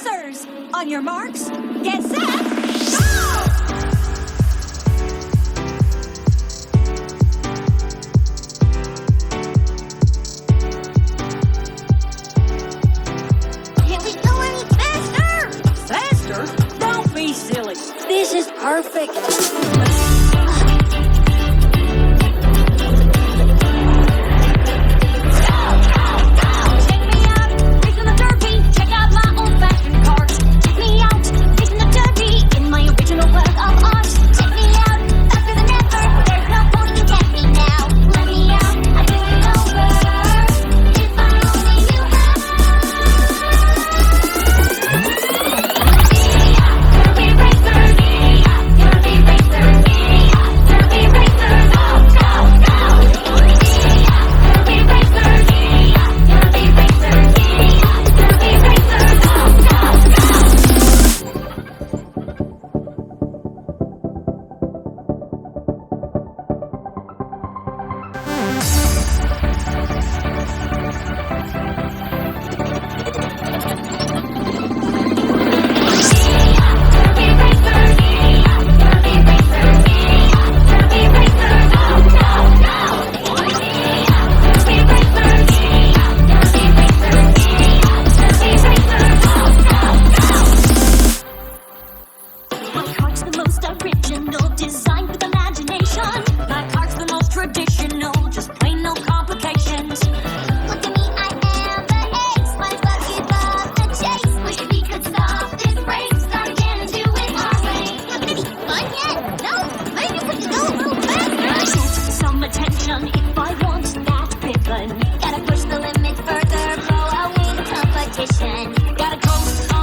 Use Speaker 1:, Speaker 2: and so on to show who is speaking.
Speaker 1: racers! On your marks, get set, go!
Speaker 2: Can't we go any faster?
Speaker 1: Faster? Don't be silly. This is perfect.
Speaker 2: If I want that big one, gotta push the limit further, blow away the competition. Gotta coast